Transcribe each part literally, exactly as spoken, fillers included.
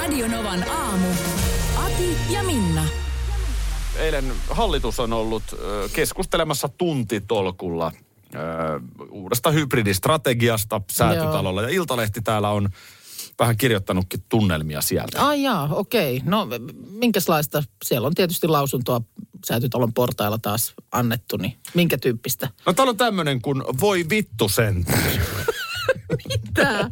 Radionovan aamu. Ati ja Minna. Eilen hallitus on ollut ö, keskustelemassa tuntitolkulla ö, uudesta hybridistrategiasta Säätytalolla. Joo. Ja Iltalehti täällä on vähän kirjoittanutkin tunnelmia sieltä. Ai jaa, okei. No minkälaista? Siellä on tietysti lausuntoa Säätytalon portailla taas annettu, niin minkä tyyppistä? No täällä on tämmöinen kuin voi vittu sentään. Mitä?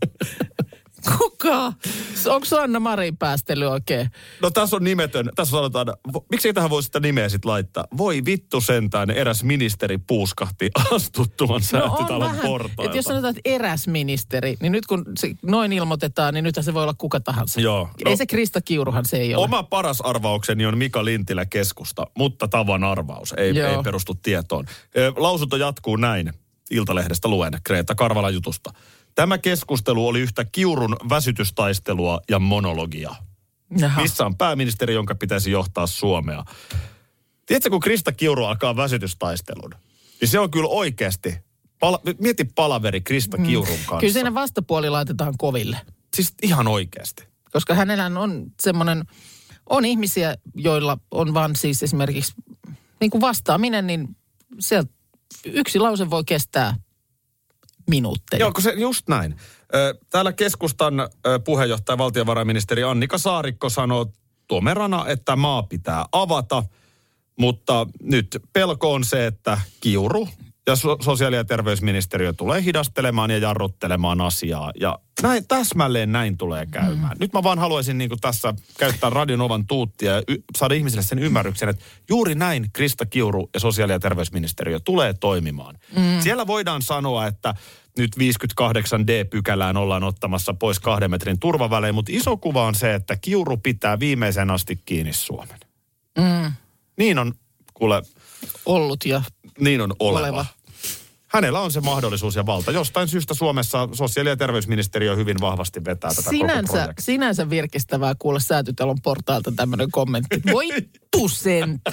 Kuka? Onko Sanna Marin päästely oikein? No tässä on nimetön. Tässä sanotaan, miksi tähän voisi sitä nimeä sitten laittaa? Voi vittu sentään, eräs ministeri puuskahti astuttuaan no Säätytalon portailta. Että jos sanotaan, että eräs ministeri, niin nyt kun se noin ilmoitetaan, niin nythän se voi olla kuka tahansa. Joo. No, ei se Krista Kiuruhan se ei ole. Oma paras arvaukseni on Mika Lintilä Keskusta, mutta tavan arvaus. Ei, ei perustu tietoon. Lausunto jatkuu näin. Iltalehdestä luen Kreeta Karvalan jutusta. Tämä keskustelu oli yhtä Kiurun väsytystaistelua ja monologia. Jaha. Missä on pääministeri, jonka pitäisi johtaa Suomea? Tiedätkö, kun Krista Kiuru alkaa väsytystaistelun, niin se on kyllä oikeasti, pala, mieti palaveri Krista Kiurun kanssa. Kyllä siinä vastapuoli laitetaan koville. Siis ihan oikeasti. Koska hänellä on semmoinen, on ihmisiä, joilla on vaan siis esimerkiksi niin kuin vastaaminen, niin sieltä yksi lause voi kestää minuutteja. Joo, kun se just näin. Täällä keskustan puheenjohtaja, valtiovarainministeri Annika Saarikko sanoo tomerana, että maa pitää avata, mutta nyt pelko on se, että Kiuru ja sosiaali- ja terveysministeriö tulee hidastelemaan ja jarruttelemaan asiaa. Ja näin, täsmälleen näin tulee käymään. Mm. Nyt mä vaan haluaisin niin kuin tässä käyttää Radionovan tuuttia ja y- saada ihmisille sen ymmärryksen, että juuri näin Krista Kiuru ja sosiaali- ja terveysministeriö tulee toimimaan. Mm. Siellä voidaan sanoa, että nyt viisikymmentäkahdeksan D-pykälään ollaan ottamassa pois kahden metrin turvavälein, mutta iso kuva on se, että Kiuru pitää viimeisen asti kiinni Suomen. Mm. Niin on, kuule... Ollut ja niin on oleva. oleva. Hänellä on se mahdollisuus ja valta. Jostain syystä Suomessa sosiaali- ja terveysministeriö hyvin vahvasti vetää tätä sinänsä, koko projektia. Sinänsä virkistävää kuulla Säätytalon portailta tämmöinen kommentti. Voi tusentä.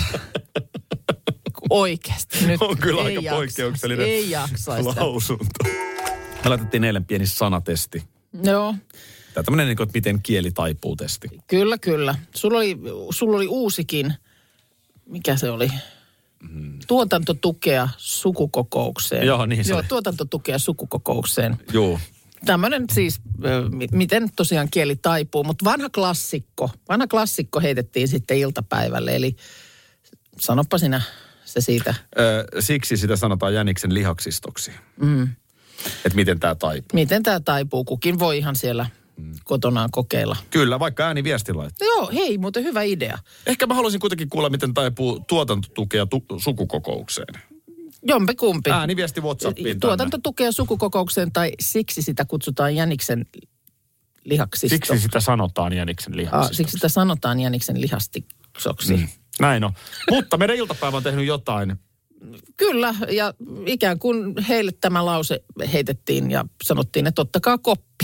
Oikeasti. Nyt on kyllä ei aika jaksa, poikkeuksellinen ei jaksaista. lausunto. Me laitettiin eilen pieni sanatesti. Joo. Tämä tämmöinen, niin kuin, että miten kieli taipuu testi. Kyllä, kyllä. Sulla oli, sulla oli uusikin, mikä se oli? Hmm. Tuotantotukea sukukokoukseen. Joo, niin se Joo, oli. tuotantotukea sukukokoukseen. Joo. Tämmöinen siis, miten tosiaan kieli taipuu, mutta vanha klassikko, vanha klassikko heitettiin sitten iltapäivälle, eli sanoppa sinä se siitä. Ö, siksi sitä sanotaan jäniksen lihaksistoksi. Mm. Että miten tämä taipuu. Miten tämä taipuu, kukin voi ihan siellä mm. kotonaan kokeilla. Kyllä, vaikka ääniviestin laittaa. Joo, hei, muuten hyvä idea. Ehkä mä haluaisin kuitenkin kuulla, miten taipuu tuotantotukea tu- sukukokoukseen. Jompi kumpi. Ääniviesti WhatsAppiin. Tuotantotukea sukukokoukseen tai siksi sitä kutsutaan jäniksen lihaksistoksi. Siksi sitä sanotaan jäniksen lihaksistoksi. Ah, siksi sitä sanotaan jäniksen lihastiksoksi. Mm. Näin on. Mutta meidän iltapäivä on tehnyt jotain. Kyllä, ja ikään kuin heille tämä lause heitettiin ja sanottiin, että ottakaa koppi.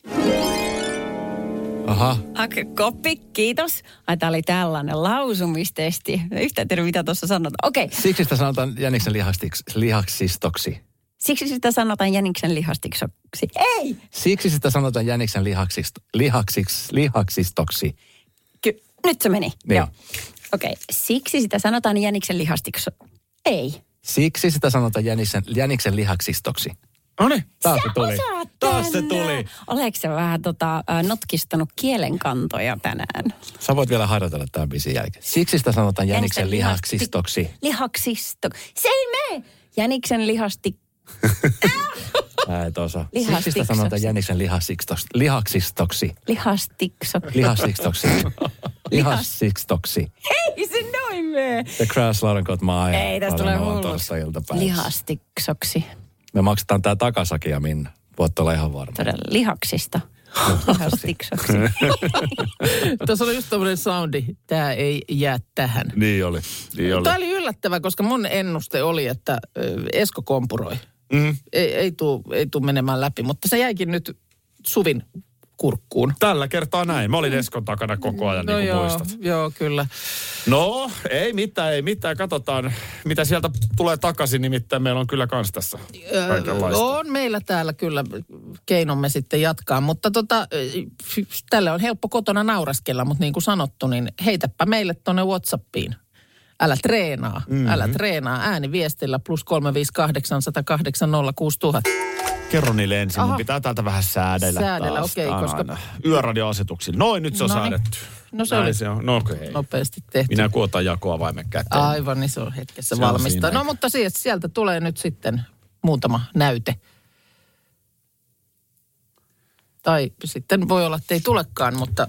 Aha. Okei, koppi, kiitos. Ai, tää oli tällainen lausumistesti. Yhtään tiedä, mitä tuossa sanotaan. Okei. Siksi sitä sanotaan jäniksen lihastiks- lihaksistoksi. Siksi sitä sanotaan jäniksen lihastiksoksi. Ei! Siksi sitä sanotaan jäniksen lihaksist, lihaksiks, lihaksistoksi. Ky- nyt se meni. Niin. Joo. Okei, siksi sitä sanotaan jäniksen lihastiksoksi. Ei. Siksi sitä sanotaan jäniksen, jäniksen lihaksistoksi. No niin. Taas se tuli. Taas se tuli. Oletko se vähän tota, notkistanut kielenkantoja tänään? Sä voit vielä harjoitella tämän biisin jälkeen. Siksi sitä sanotaan jäniksen lihaksistoksi. Lihaksisto. Se ei mene! Jäniksen lihasti... Mä et osaa. Siksi Lihastiksoksi. sitä sanotaan jäniksen lihaksistoksi. Lihaksistoksi. Lihastiksoksi. Lihaksistoksi. Lihaksistoksi. Ei se noin mene! The Crash Lauren Cott maa ajan. Ei, tästä tulee hulluksi. Iltapäivässä. Lihastiksoksi. Me maksetaan tää takasakia, Minna. Voit olla ihan varma. Todella lihaksista. Lihastiksoksi. Tässä oli just tämmöinen soundi, tämä ei jää tähän. Niin oli. Niin oli. Tämä oli yllättävä, koska mun ennuste oli, että Esko kompuroi. Mm. Ei, ei tule ei tuu menemään läpi, mutta se jäikin nyt Suvin kurkkuun. Tällä kertaa näin. Mä olin Eskon takana koko ajan, No niin kuin joo, muistat. joo, kyllä. No, ei mitään, ei mitään. Katsotaan, mitä sieltä tulee takaisin. Nimittäin meillä on kyllä kans tässä kaikenlaista. On meillä täällä kyllä keinomme sitten jatkaa, mutta tota, tälle on helppo kotona nauraskella, mutta niin kuin sanottu, niin heitäpä meille tuonne WhatsAppiin. Älä treenaa, mm-hmm. älä treenaa ääniviestillä plus kolme viisi kahdeksan, yksi nolla kahdeksan, nolla kuusi tuhatta. Kerro niille ensin, mun pitää täältä vähän säädellä. Säädellä, taas. okei, okay, koska... Aina. Yöradioasetuksilla. Noin, nyt se on Noniin. säädetty. No se Näin oli se on. No okei. Okay. nopeasti tehty. Minä kuotan jakoavaimen käteen. Aivan, niin se on hetkessä Se on valmista. siinä. No mutta sieltä, sieltä tulee nyt sitten muutama näyte. Tai sitten voi olla, että ei tulekaan, mutta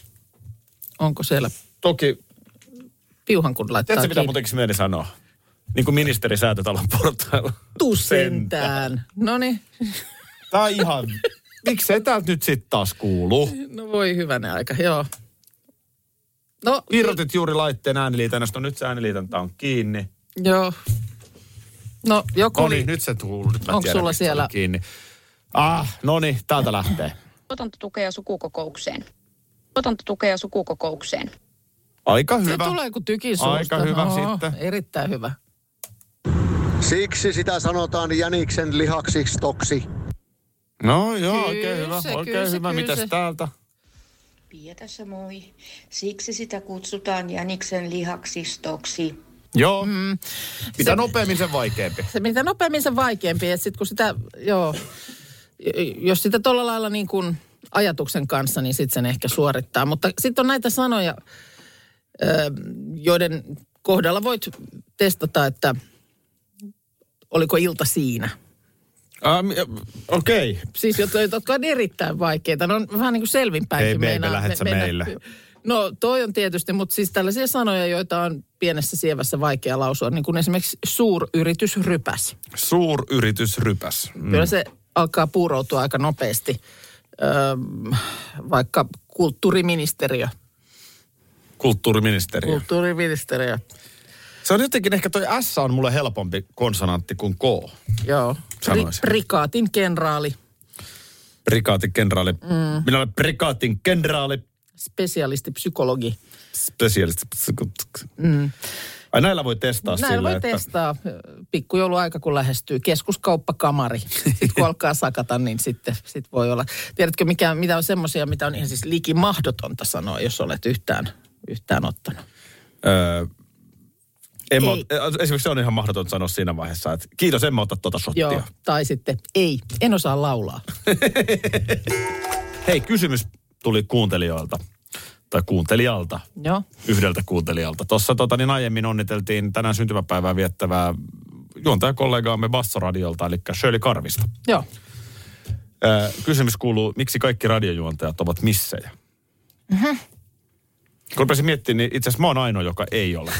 onko siellä Toki, piuhan kun laittaa tiedätkö mitä kiinni? muutenkin mieli sanoa? Niin kuin ministeri Säätötalon portailla. Tuu sentään. No niin. Tää on ihan... Miksei täältä nyt sit taas kuulu? No voi hyvänä aika, joo. No, Irrotit juuri laitteen ääniliitännästä. No nyt se ääniliitäntä on kiinni. joo. No joku No oli... niin, nyt se kuuluu. Nyt mä Onko tiedän, sulla mistä se siellä- oli kiinni. Ah, no niin, täältä lähtee. Tuotantotukea sukukokoukseen. Tuotantotukea sukukokoukseen. Aika Se hyvä. tulee kuin tykin suusta. Aika hyvä No, sitten. Erittäin hyvä. Siksi sitä sanotaan jäniksen lihaksistoksi. No joo, Kyllä oikein hyvä. se, Oikein kyllä se, hyvä. kyllä Mitäs se. täältä? Pia tässä moi. Siksi sitä kutsutaan jäniksen lihaksistoksi. Joo. Mm, Mitä se- nopeammin sen vaikeampi. Se mitä nopeammin se vaikeampi, että sitten kun sitä, joo, jos sitä tuolla lailla niin kuin ajatuksen kanssa, niin sitten sen ehkä suorittaa. Mutta sitten on näitä sanoja, ö, joiden kohdalla voit testata, että oliko ilta siinä. Um, Okei. Okay. Siis jotka, jotka on erittäin vaikeita. Ne on vähän niin kuin selvinpäinkin. Hei, baby, meinaa- lähet sä mennä- meille? No toi on tietysti, mutta siis tällaisia sanoja, joita on pienessä sievässä vaikea lausua. Niin kuin esimerkiksi suuryritysrypäs. Suuryritysrypäs. Mm. Kyllä se alkaa puuroutua aika nopeasti. Öö, vaikka kulttuuriministeriö. Kulttuuriministeriö. Kulttuuriministeriö, Se on jotenkin ehkä toi S on mulle helpompi konsonantti kuin K. joo. Sanoisin. Prikaatin kenraali, Prikaatin kenraali. Mm. Minä olen prikaatin kenraali. spesialistipsykologi. Spesialisti. Mm. Ai näillä voi testaa Näin sillä, voi että... testaa. Pikkujouluaika kun lähestyy. Keskuskauppakamari. Sitten kun alkaa sakata, niin sitten sit voi olla. Tiedätkö, mikä, mitä on semmoisia, mitä on ihan siis liki mahdotonta sanoa, jos olet yhtään, yhtään ottanut. Öö, en mä, Ei. ot- esimerkiksi se on ihan mahdotonta sanoa siinä vaiheessa, että kiitos, en mä ota tuota shottia. Joo, tai sitten ei, en osaa laulaa. Hei, kysymys tuli kuuntelijoilta. Tai kuuntelijalta. Joo. Yhdeltä kuuntelijalta. Tuossa tota, niin aiemmin onniteltiin tänään syntymäpäivää viettävää juontajakollegaamme Bassoradiolta, eli Shirley Karvista. Joo. Öö, kysymys kuuluu, miksi kaikki radiojuontajat ovat missejä? Mm-hmm. Kun rupesin miettimään, niin itse asiassa mä oon ainoa, joka ei ole.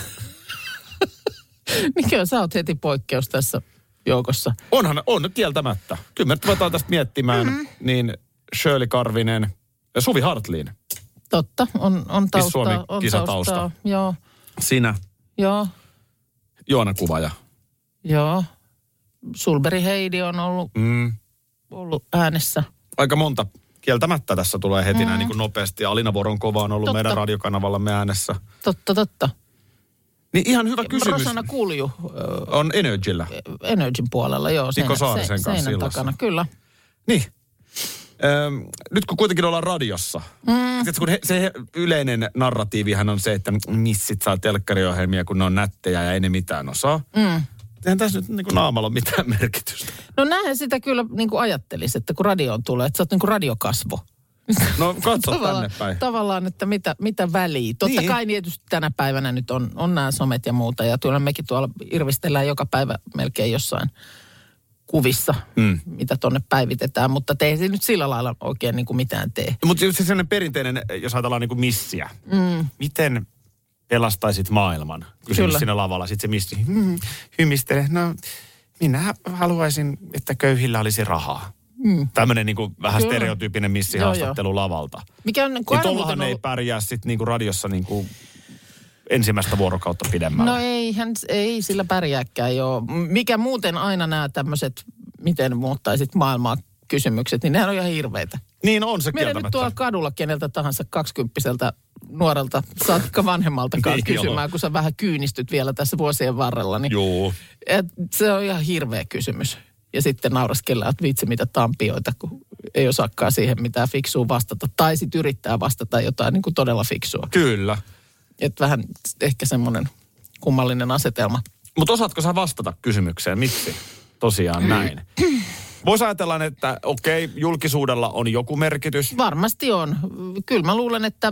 Niin kyllä sä oot heti poikkeus tässä joukossa. Onhan, on kieltämättä. Kyllä me nyt ruvetaan tästä miettimään, mm-hmm. niin Shirley Karvinen ja Suvi Hartliin. Totta, on, on taustaa. Suomi on kisatausta. taustaa. Joo, Sinä, joo, Joona Kuvaja. joo. Sulberi Heidi on ollut, Mm. ollut äänessä. Aika monta kieltämättä tässä tulee heti mm. näin niin kuin nopeasti. Alina Voronkova on ollut Totta. meidän radiokanavallamme äänessä. Totta, totta. Niin ihan hyvä kysymys. Rosanna Kulju ö, On Energyllä. Energyn puolella, joo. Niko Saarisen kanssa seinän illassa. takana, kyllä. Niin. Öm, nyt kun kuitenkin ollaan radiossa. Mm. Tiedätkö, kun he, se he, yleinen narratiivihan on se, että missit saa telkkariohjelmia, kun ne on nättejä ja ei ne mitään osaa. Mm. Eihän tässä nyt niin kuin naamalla ole mitään merkitystä. No näinhän sitä kyllä niin kuin ajattelisi, että kun radioon tulee, että sä oot niin kuin radiokasvo. No katso Tavallaan, tänne päin. tavallaan, että mitä, mitä väliä. Totta Niin. kai tietysti tänä päivänä nyt on, on nämä somet ja muuta. Ja tuolla mekin tuolla irvistellään joka päivä melkein jossain kuvissa, mm. mitä tonne päivitetään. Mutta te ei se nyt sillä lailla oikein niin kuin mitään tee. Mutta se sellainen perinteinen, jos ajatellaan niin kuin missiä. Mm. Miten pelastaisit maailman? Kysymys Kyllä. siinä lavalla. Sitten se missi hmm, hymistele. No, minä haluaisin, että köyhillä olisi rahaa. Mm. Tämmöinen niin kuin vähän Kyllä. stereotyyppinen missihaastattelu lavalta. Mikä on, Niin aina tollahan muuten ei ollut- pärjää sitten niin kuin radiossa niin kuin ensimmäistä vuorokautta pidemmällä. No eihän, ei sillä pärjääkään joo. Mikä muuten aina nämä tämmöiset, miten muuttaisit maailmaa kysymykset, niin nehän on ihan hirveitä. Niin on se Meidän nyt kieltämättä. tuolla kadulla keneltä tahansa kaksikymppiseltä nuorelta, saatikka vanhemmaltakaan Niin kysymään, on. kun sä vähän kyynistyt vielä tässä vuosien varrella. Niin Juu. et se on ihan hirveä kysymys. Ja sitten nauraskellaan, että vitsi mitä tampioita, kun ei osaakaan siihen mitään fiksua vastata. Tai sitten yrittää vastata jotain niin kuin todella fiksua. Kyllä. Että vähän ehkä semmoinen kummallinen asetelma. Mutta osaatko sä vastata kysymykseen, miksi tosiaan näin? Voisi ajatella, että okei, julkisuudella on joku merkitys. Varmasti on. Kyllä mä luulen, että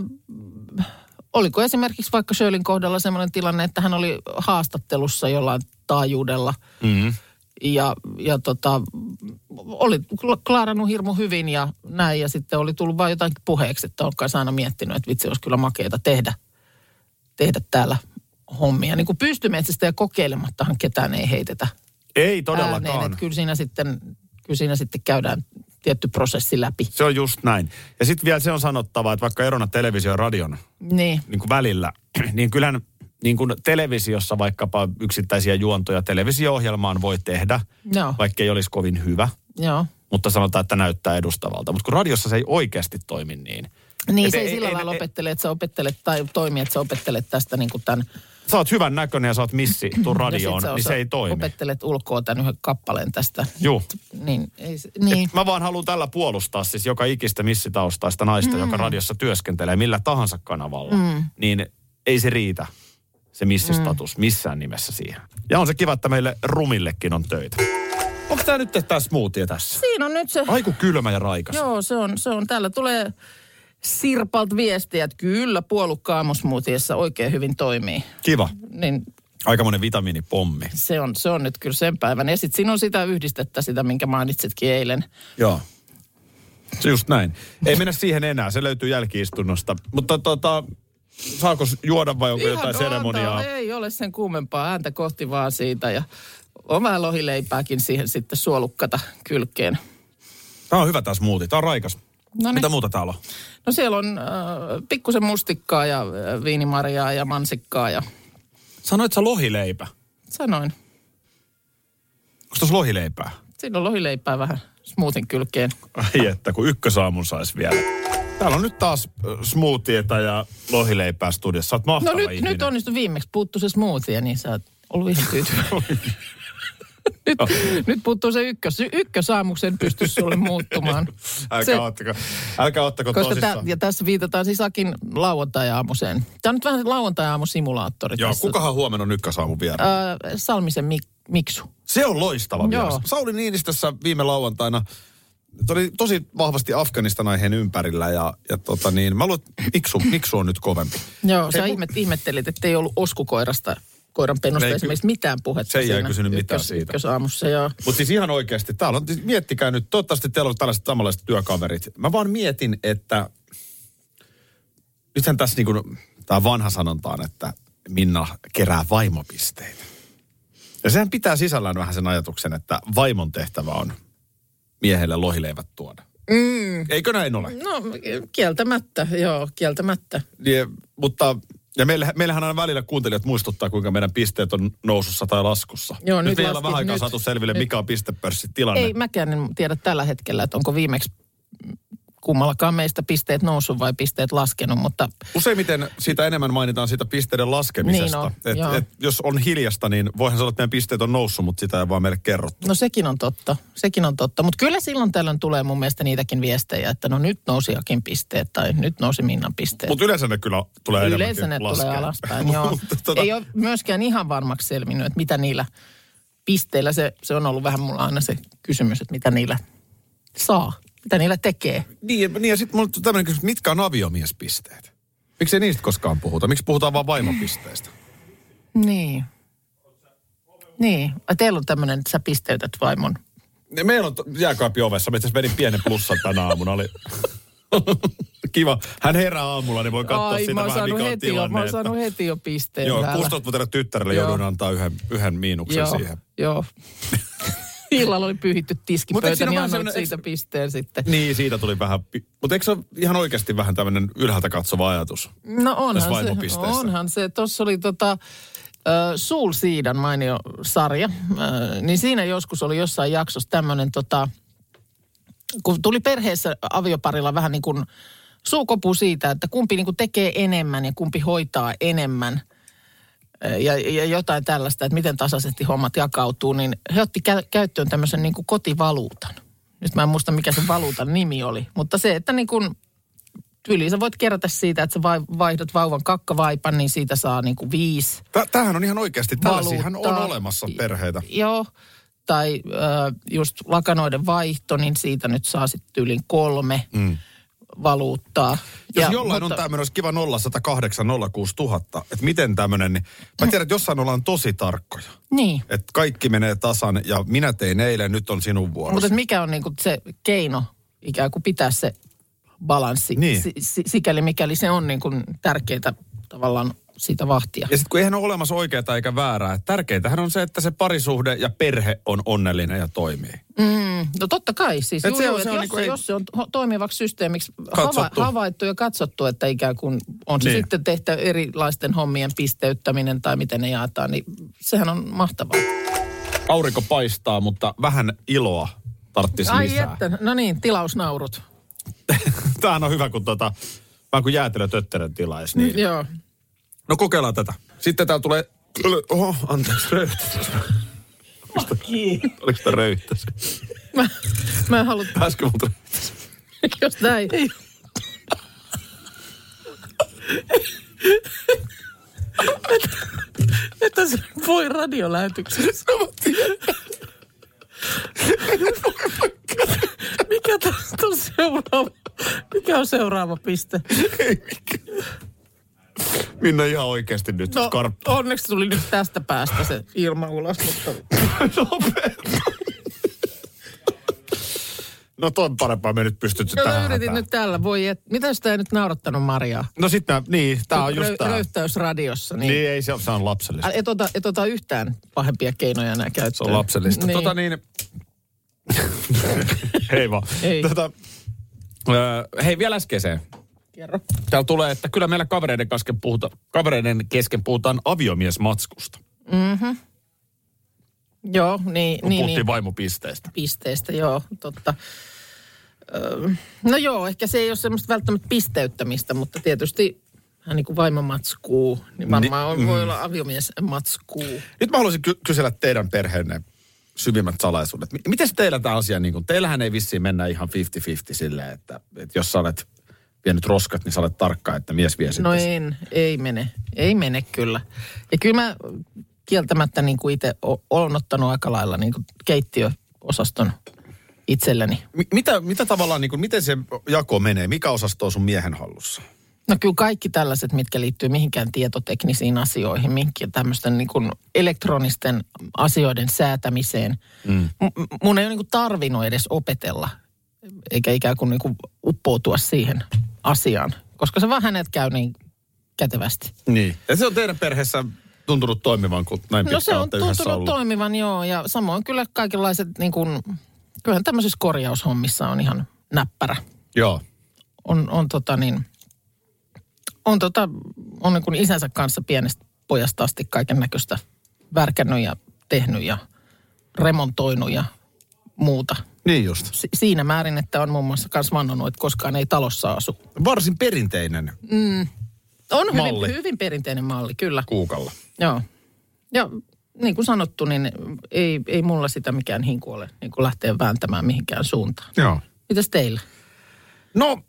oliko esimerkiksi vaikka Shirleyn kohdalla semmoinen tilanne, että hän oli haastattelussa jollain taajuudella. Mm. Ja, ja tota, oli klaarannut hirmu hyvin ja näin. Ja sitten oli tullut vaan jotain puheeksi, että on kai aina miettinyt, että vitsi olisi kyllä makeata tehdä, tehdä täällä hommia. Niin kuin pystymetsästä ja kokeilemattahan ketään ei heitetä. Ei todellakaan. Ääneen, että kyllä siinä sitten, kyllä siinä sitten käydään tietty prosessi läpi. Se on just näin. Ja sitten vielä se on sanottava, että vaikka erona televisio ja radion Niin. niin kuin välillä, niin kyllähän niin kuin televisiossa vaikkapa yksittäisiä juontoja televisio-ohjelmaan voi tehdä, Joo. vaikka ei olisi kovin hyvä. Joo. Mutta sanotaan, että näyttää edustavalta. Mutta kun radiossa se ei oikeasti toimi niin. Niin Et se ei, ei- sillä ei- lailla ei- opettele, että sä opettelet tai toimii, että sä opettelet tästä niin kuin tämän. Sä oot hyvän näköinen ja sä oot missi, tuu radioon, ja sit niin sä se ei toimi. opettelet ulkoa tämän yhden kappaleen tästä. Juu. Niin, ei, se- niin. Mä vaan haluan tällä puolustaa siis joka ikistä missitaustaista naista, mm. joka radiossa työskentelee millä tahansa kanavalla. Mm. Niin ei se riitä, se missistatus, mm. missään nimessä siihen. Ja on se kiva, että meille rumillekin on töitä. Onko tää nyt tää smoothie tässä? Siinä on nyt se. Aiku kylmä ja raikas. Joo, se on, se on. Täällä tulee Sirpalta viestiä, että kyllä puolukka aamusmoothiessa oikein hyvin toimii. Kiva. Niin Aikamoinen vitamiinipommi. se on, se on nyt kyllä sen päivän. Ja sitten siinä on sitä yhdistettä, sitä minkä mainitsitkin eilen. Joo. Se just näin. Ei mennä siihen enää, se löytyy jälki-istunnosta. Mutta tota, saako juoda vai onko Ihan jotain antaa, seremoniaa? Ei ole sen kummempaa, ääntä kohti vaan siitä ja on vähän lohileipääkin siihen sitten suolukkata kylkeen. Tämä on hyvä tämä smoothie, tämä on raikas. Noniin. Mitä muuta täällä on? No siellä on äh, pikkusen mustikkaa ja äh, viinimarjaa ja mansikkaa ja Sanoit sä lohileipä. sanoin. Onko tuossa lohileipää? Siinä on lohileipää vähän smoothin kylkeen. Ai että, kun ykkösaamun sais vielä. Täällä on nyt taas äh, smoothieta ja lohileipää studiossa. Sä oot mahtava No nyt, ihminen. nyt onnistui viimeksi. Puuttu se smoothie, niin sä oot ollut ihan tyytyväinen. nyt, nyt puuttuu se ykkös. Ykkösaamuksen pysty sulle muuttumaan. Älkää Se- ottako, älkää ottako Koska tosissaan. tää, ja tässä viitataan siis Akin lauantai-aamuseen. Tämä on nyt vähän lauantai-aamusimulaattori Joo, tässä. kukahan huomenna on ykkösaamun vielä? Äh, Salmisen Mik- Miksu. Se on loistava Joo. vieras. Sauli Niinistössä viime lauantaina se oli tosi vahvasti Afganistan-aiheen ympärillä ja, ja tota niin, mä luulen, että Miksu, Miksu on nyt kovempi. Joo, sä Hei, ihmet, ihmettelit, että ei ollut oskukoirasta, koiran pennusta Ei, esimerkiksi mitään puhetta se ei siinä kysynyt mitään ykkös, siitä. ykkösaamussa. Joo. Mutta siis ihan oikeasti, täällä on, miettikää nyt, toivottavasti teillä on tällaiset samanlaiset työkaverit. Mä vaan mietin, että nythän tässä niin kuin, tämä vanha sanontaan, että Minna kerää vaimopisteitä. Ja sehän pitää sisällään vähän sen ajatuksen, että vaimon tehtävä on miehelle lohileivät tuoda. Mm. Eikö näin ole? No kieltämättä, joo, kieltämättä. Niin, mutta, ja meillä, meillähän aina välillä kuuntelijat muistuttaa, kuinka meidän pisteet on nousussa tai laskussa. Joo, nyt nyt ei ole laski- vähän aikaa nyt- saatu selville, nyt- mikä on pistepörssin tilanne. Ei mäkään en tiedä tällä hetkellä, että onko viimeksi kummallakaan meistä pisteet noussut vai pisteet laskenut, mutta Useimmiten siitä enemmän mainitaan siitä pisteiden laskemisesta. Niin on, et, joo. et, jos on hiljasta, niin voihan sanoa, että meidän pisteet on noussut, mutta sitä ei vaan meille kerrottu. no sekin on totta, sekin on totta. Mutta kyllä silloin tällöin tulee mun mielestä niitäkin viestejä, että no nyt nousi Akin pisteet tai nyt nousi Minnan pisteet. Mutta yleensä ne kyllä tulee Yleensä enemmänkin ne laskea. tulee alaspäin, joo. Mutta tota- Ei ole myöskään ihan varmaksi selvinnyt, että mitä niillä pisteillä, se, se on ollut vähän mulla aina se kysymys, että mitä niillä saa, mitä niillä tekee. Niin, niin ja sitten mulla on tämmöinen kysymys, mitkä on aviomiespisteet? Miksi ei niistä koskaan puhuta? Miksi puhutaan vaan vaimopisteistä? Niin. Niin. Ai, teillä on tämmöinen, että sä pisteytät vaimon. Ja meillä on to- jääkaappi ovessa. Mä itse asiassa vedin pienen plussan tänä aamuna. Oli kiva. Hän herää aamulla, niin voi katsoa Ai, siitä mä oon vähän, saanut mikä on heti jo, tilanne. mä oon että- saanut heti jo pisteen Joo, täällä. kuusitoistavuotiaille tyttärelle Joo. joudun antaa yhden, yhden miinuksen Joo, siihen. joo. Illalla oli pyyhitty Mut eikö tiskipöytä, siinä niin vaan annoit semmonen- siitä pisteen sitten. Niin, siitä tuli vähän. pi- Mutta eikö se ole ihan oikeasti vähän tämmöinen ylhäältä katsova ajatus? No onhan Tässä se, vaimopisteessä. onhan se. Tuossa oli tota, äh, Soul Siidan mainio sarja, äh, niin siinä joskus oli jossain jaksossa tämmöinen tota, kun tuli perheessä avioparilla vähän niin kuin suukopu siitä, että kumpi niin kuin tekee enemmän ja kumpi hoitaa enemmän ja, ja jotain tällaista, että miten tasaisesti hommat jakautuu, niin he otti kä- käyttöön tämmöisen niin kuin kotivaluutan. Nyt mä en muista, mikä sen valuutan nimi oli, mutta se, että niin kuin tyyliin sä voit kerätä siitä, että sä vaihdat vauvan kakkavaipan, niin siitä saa niin kuin viisi. Tämähän on ihan oikeasti, tällaisiahan on olemassa perheitä. Joo, tai äh, just lakanoiden vaihto, niin siitä nyt saa sitten tyyliin kolme mm. valuuttaa. Jos ja, jollain mutta, on tämmöinen, olisi kiva nolla yksi nolla kahdeksan nolla kuusi tuhatta, että miten tämmöinen, niin mä tiedän, että jossain ollaan tosi tarkkoja. Niin. Että kaikki menee tasan ja minä tein eilen, nyt on sinun vuorosi. Mutta mikä on niinku se keino ikään kuin pitää se balanssi, niin. S- sikäli mikäli se on niinku tärkeää tavallaan siitä vahtia. Ja sitten kun eihän ole olemassa oikeaa eikä väärää. Tärkeintähän on se, että se parisuhde ja perhe on onnellinen ja toimii. Mm, no totta kai. Siis, juu, se on, se on jos, niin kuin, jos se on toimivaksi systeemiksi hava, havaittu ja katsottu, että ikään kuin on se niin. sitten tehty erilaisten hommien pisteyttäminen tai miten ne jaetaan, niin sehän on mahtavaa. Aurinko paistaa, mutta vähän iloa tarttisi Ai lisää. Ai että, no niin, tilausnaurut. Tämähän on hyvä, kun tota, vähän kuin jäätelötötteren tilais. Niin. Mm, joo. No kokeillaan tätä. Sitten täällä tulee, oho, anteeksi, röyhtäs. Oliko tämä röyhtäs? Mä, mä en halua... Pääskö multa röyhtäs? Jos näin. Ei. että, että se voi radiolähetyksessä. No mä tiedän. Mikä tästä on seuraava? Mikä on seuraava piste? Ei mikään. Minna ihan oikeasti nyt no, skarppaa. Onneksi tuli nyt tästä päästä se ilma ulos, mutta... No toi on parempaa, me nyt pystyt no, tähän. No yritin nyt tällä, voi et... Mitä sitä ei nyt naurattanut Mariaa? No sit mä, niin, tää on just tää. Röyhtäys radiossa. Niin, niin ei se ole, se on lapsellista. Et ota, et ota yhtään pahempia keinoja nää käyttöön. Se on lapsellista. Niin. Tota niin... Hei vaan. Ei. Tota, äh, hei vielä äskeiseen. Kerro. Täällä tulee, että kyllä meillä kavereiden kesken puhutaan, kavereiden kesken puhutaan aviomiesmatskusta. Mhm. Joo, niin. Kun niin, puhuttiin niin. vaimopisteistä. Pisteistä, joo, totta. Öö, no joo, ehkä se ei ole semmoista välttämättä pisteyttämistä, mutta tietysti hän niin kuin vaimo matskuu, niin varmaan on, voi olla aviomies matskuu. Nyt mä haluaisin ky- kysellä teidän perheenne syvimmät salaisuudet. M- Miten teillä tämä asia, niin kuin, teillähän ei vissiin mennä ihan viisikymmentä viisikymmentä silleen, että, että jos sä olet vienyt roskat, niin sä olet tarkka, että mies vie sitten. No en, ei mene, ei mene kyllä. Ja kyllä mä kieltämättä niin kuin itse olen ottanut aika lailla niin kuin keittiöosaston itselleni. M- mitä, mitä tavallaan, niin kuin, miten se jako menee? Mikä osasto on sun miehen hallussa? No kyllä kaikki tällaiset, mitkä liittyy mihinkään tietoteknisiin asioihin, mihinkin tämmöisten niin kuin elektronisten asioiden säätämiseen. Mm. M- mun ei ole niin kuin tarvinnut edes opetella, eikä ikään kuin, niin kuin uppoutua siihen asiaan, koska se vaan hänet käy niin kätevästi. Niin. Ja se on teidän perheessä tuntunut toimivan, kun näin pitkään no se on olette yhdessä tuntunut ollut. toimivan, joo. Ja samoin kyllä kaikenlaiset, niin kuin, kyllähän tämmöisissä korjaushommissa on ihan näppärä. Joo. On, on tota niin... On, tota, on niin kuin isänsä kanssa pienestä pojasta asti kaiken näköistä värkännyt ja tehnyt ja remontoinut ja muuta. Niin just. Si- siinä määrin, että on muun muassa myös vannonut, että koskaan ei talossa asu. Varsin perinteinen mm. On malli. hyvin, hyvin perinteinen malli, kyllä. Kuukalla. Joo. Ja niin kuin sanottu, niin ei, ei mulla sitä mikään hinku ole niin kuin lähteä vääntämään mihinkään suuntaan. Joo. Mitäs teillä? No...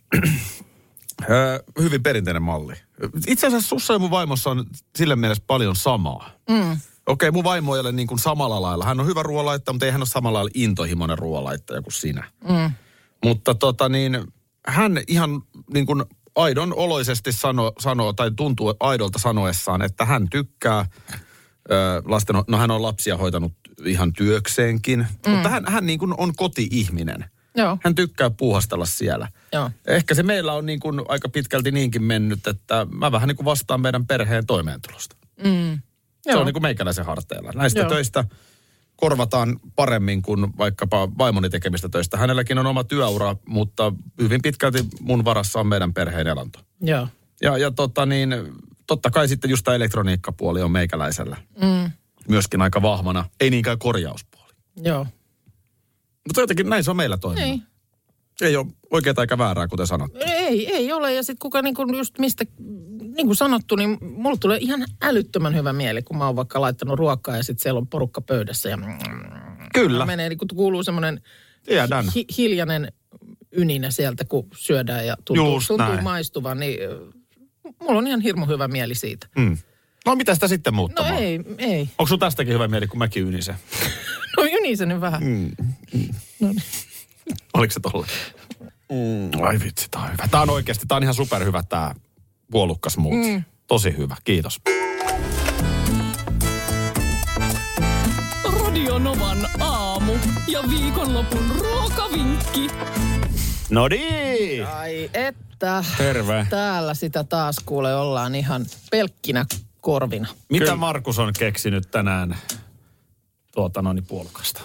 Öö, hyvin perinteinen malli. Itse asiassa sussa ja mun vaimossa on sille mielessä paljon samaa. Mm. Okei, mun vaimo ei ole niin kuin samalla lailla. Hän on hyvä ruoanlaittaja, mutta ei hän ole samalla lailla intohimoinen ruoanlaittaja kuin sinä. Mm. Mutta tota niin, hän ihan niin kuin aidon oloisesti sanoo, sanoo tai tuntuu aidolta sanoessaan, että hän tykkää ö, lasten, no hän on lapsia hoitanut ihan työkseenkin, mm. mutta hän, hän niin kuin on koti-ihminen. Joo. Hän tykkää puuhastella siellä. Joo. Ehkä se meillä on niin kuin aika pitkälti niinkin mennyt, että mä vähän niin kuin vastaan meidän perheen toimeentulosta. Mm. Se on niin kuin meikäläisen harteilla. Näistä Joo. töistä korvataan paremmin kuin vaikkapa vaimoni tekemistä töistä. Hänelläkin on oma työura, mutta hyvin pitkälti mun varassa on meidän perheen elanto. Joo. Ja, ja tota niin, totta kai sitten just tämä elektroniikkapuoli on meikäläisellä. Mm. Myöskin aika vahvana, ei niinkään korjauspuoli. Joo. Mutta jotenkin näin se on meillä toiminut. Niin. Ei ole oikeaa eikä väärää, kuten sanot. Ei, ei ole. Ja sitten kuka niinku just mistä, niin kuin sanottu, niin mulla tulee ihan älyttömän hyvä mieli, kun mä oon vaikka laittanut ruokaa ja sitten siellä on porukka pöydässä. Ja Kyllä. Menee, niin kun kuuluu semmoinen hi- hiljainen yninä sieltä, kun syödään ja tuntuu, tuntuu maistuvan, niin mulla on ihan hirmu hyvä mieli siitä. Mm. No mitä sitä sitten muuttamaan? No ei, ei. Onko sun tästäkin hyvä mieli, kun mäkin ynisen? No ynisen nyt vähän. Mm. Mm. No niin. Oliko se tolle? Mm. Ai vitsi, tää on hyvä. Tää on oikeasti, tää on ihan superhyvä tää puolukkas smoothie. Mm. Tosi hyvä, kiitos. Radio Novan aamu ja viikonlopun ruokavinkki. No niin! Ai että. Terve. Täällä sitä taas kuule ollaan ihan pelkkinä korvina. Mitä Kyllä. Markus on keksinyt tänään tuota noin puolukasta?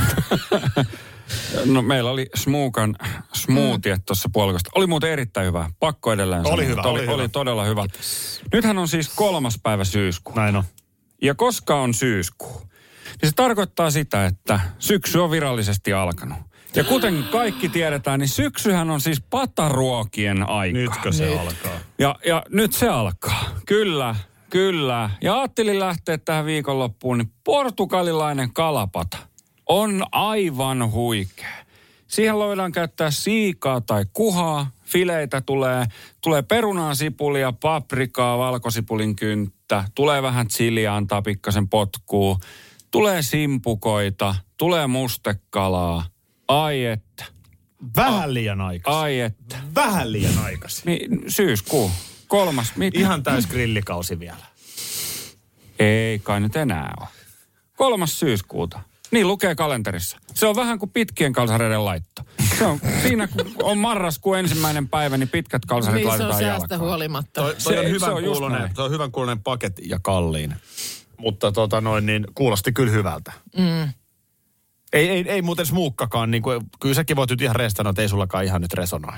No meillä oli smuukan smoothie mm. tuossa puolukasta. Oli muuten erittäin hyvä. Pakko edelleen Oli sanoa. hyvä, oli, oli hyvä. Oli todella hyvä. Nythän on siis kolmas päivä syyskuuta. Näin on. Ja koska on syyskuu, niin se tarkoittaa sitä, että syksy on virallisesti alkanut. Ja kuten kaikki tiedetään, niin syksyhän on siis pataruokien aika. Nytkö se Nyt. alkaa? Ja, ja nyt se alkaa. Kyllä, kyllä. Ja ajattelin lähteä tähän viikonloppuun, niin portugalilainen kalapata on aivan huikea. Siihen voidaan käyttää siikaa tai kuhaa. Fileitä tulee, tulee perunaa, sipulia, paprikaa, valkosipulin kynttä. Tulee vähän chiliä, antaa pikkasen potkua. Tulee simpukoita, tulee mustekalaa. Ai että. Vähän liian aikaisin. Ai että. Vähän liian aikaisin. Mi- syyskuu. Kolmas. Mit? Ihan täys grillikausi vielä. Ei kai nyt enää ole. Kolmas syyskuuta. Niin lukee kalenterissa. Se on vähän kuin pitkien kalsareiden laitto. Se on, siinä kun on marraskuun ensimmäinen päivä, niin pitkät kalsarit niin laitetaan se on säästä jalkaan. huolimatta. Toi, toi Se- on se hyvän on just kuulonen, näin. toi on hyvän kuulonen paketti ja kalliin. Mutta tota noin, niin kuulosti kyllä hyvältä. Mm. Ei, ei, ei muuten smuukkakaan, niin kuin, kyllä säkin voit nyt ihan restana, että ei sullakaan ihan nyt resonoi.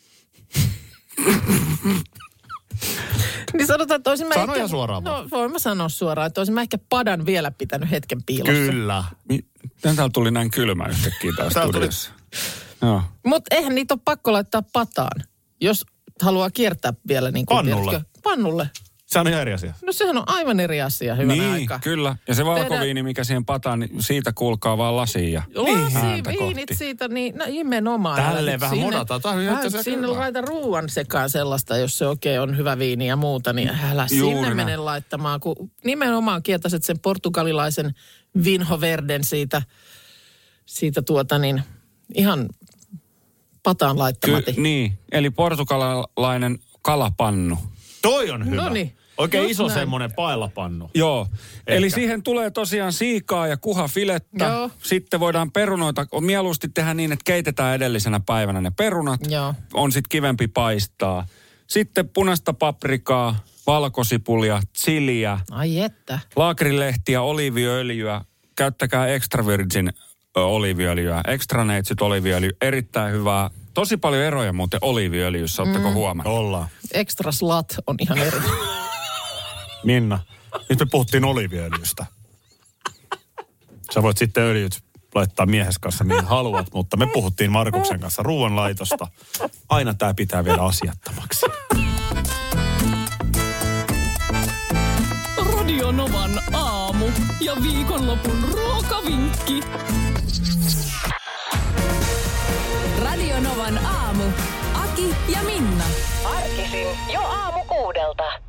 Niin sanotaan, että olisin mä Sano ehkä, ihan suoraan vaan. No voin mä sanoa suoraan, että olisin mä ehkä padan vielä pitänyt hetken piilossa. Kyllä. Mi- Täällä tuli näin kylmä yhtäkkiä täällä Täällä tuli- studiossa. Joo. Mutta eihän niitä ole pakko laittaa pataan, jos haluaa kiertää vielä niin kuin... Pannulle. tiedätkö, pannulle. Se on ihan eri asia. No sehän on aivan eri asia hyvänä Niin, aikaa. kyllä. Ja se valkoviini, mikä siihen pataan, niin siitä kuulkaa vaan lasiin ja Lasi, ääntä viinit kohti. siitä, niin no nimenomaan. Tälleen Lähdet vähän sinne- modataan. Tämä on ihan lähdet tässä sinne hyvä. laita ruuan sekaan sellaista, jos se oikein on hyvä viini ja muuta, niin älä Juuri sinne näin. mene laittamaan, kun nimenomaan kieltäiset sen portugalilaisen vinho verden siitä, siitä tuota niin, ihan pataan laittamati. Ky- niin, eli portugalilainen kalapannu. Toi on hyvä. Noniin, Oikein just iso näin. semmoinen pailapannu. Joo, Ehkä. eli siihen tulee tosiaan siikaa ja kuhafilettä. Joo. Sitten voidaan perunoita, mieluusti tehdä niin, että keitetään edellisenä päivänä ne perunat. Joo. On sitten kivempi paistaa. Sitten punaista paprikaa, valkosipulia, chiliä, Ai että. laakrilehtiä, oliiviöljyä. Käyttäkää extra virgin ö, oliiviöljyä, extra neitsyt oliiviöljy. Erittäin hyvää. Tosi paljon eroja muuten oliiviöljyssä, ootteko mm. huomannut? Ollaan. Extra slat on ihan eri. Minna, nyt me puhuttiin oliiviöljystä. Sä voit sitten öljyt laittaa miehes kanssa mihin haluat, mutta me puhuttiin Markuksen kanssa ruoanlaitosta. Aina tää pitää vielä asiattomaksi. Radio Novan aamu ja viikonlopun ruokavinkki. Radio Novan aamu. Aki ja Minna. Arkisin jo aamu kuudelta.